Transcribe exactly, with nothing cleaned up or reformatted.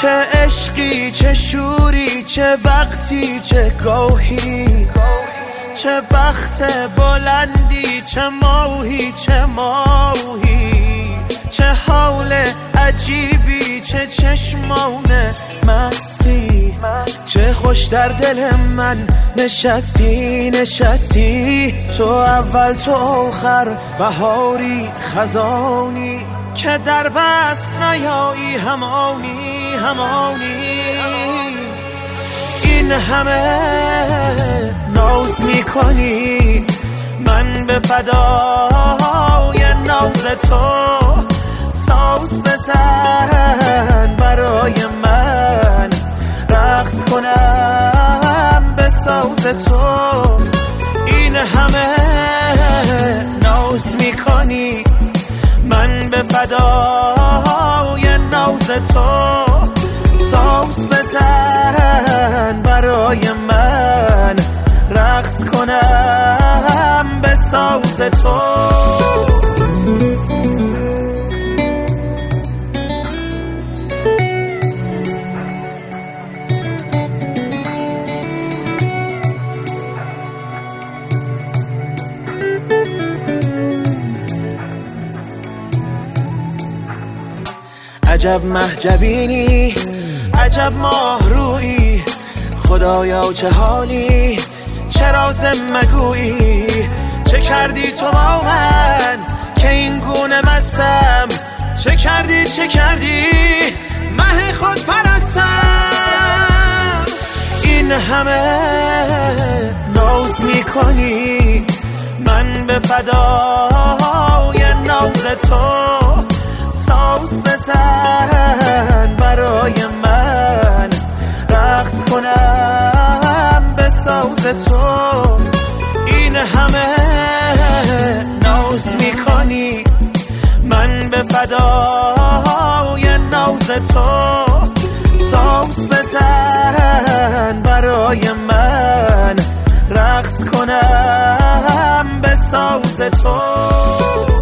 چه عشقی چه شوری، چه وقتی چه گاهی، چه بخت بلندی، چه ماهی چه ماهی، چه حال عجیبی، چه چشمان مستی، چه خوش در دل من نشستی نشستی. تو اول تو آخر، بهاری خزانی، که در وصف نیایی همانی همانی. این همه ناز میکنی، من به فدای ناز تو. ساز بزن برای من، رقص کنم به ساز تو. این همه ناز میکنی، من به فدای ناز تو. ساز بزن برای من، رقص کنم به ساز تو. عجب محجبینی، عجب ماه رویی، خدایا چه حالی، چه راز مگویی. چه کردی تو با من که این گونه مستم، چه کردی چه کردی مه خود پرستم. این همه ناز میکنی، من به فدای ناز تو. ساز بزن برای من، رقص کنم به ساز تو. این همه ناز میکنی، من به فدای ناز تو. ساز بزن برای من، رقص کنم به ساز تو.